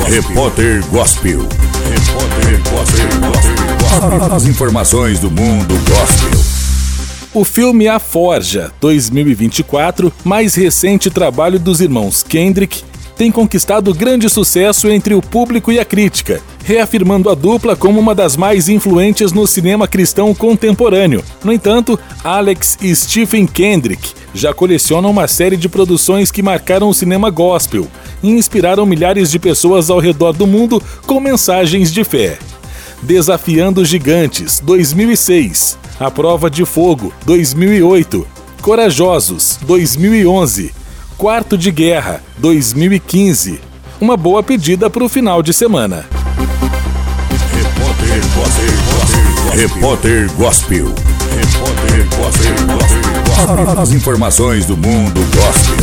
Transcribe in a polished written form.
Repórter Gospel. As informações do mundo gospel. O filme A Forja, 2024, mais recente trabalho dos irmãos Kendrick, tem conquistado grande sucesso entre o público e a crítica, reafirmando a dupla como uma das mais influentes no cinema cristão contemporâneo. No entanto, Alex e Stephen Kendrick já colecionam uma série de produções que marcaram o cinema gospel e inspiraram milhares de pessoas ao redor do mundo com mensagens de fé. Desafiando Gigantes, 2006, A Prova de Fogo, 2008, Corajosos, 2011, Quarto de Guerra, 2015. Uma boa pedida para o final de semana. Repórter Gospel. As informações do mundo gospel.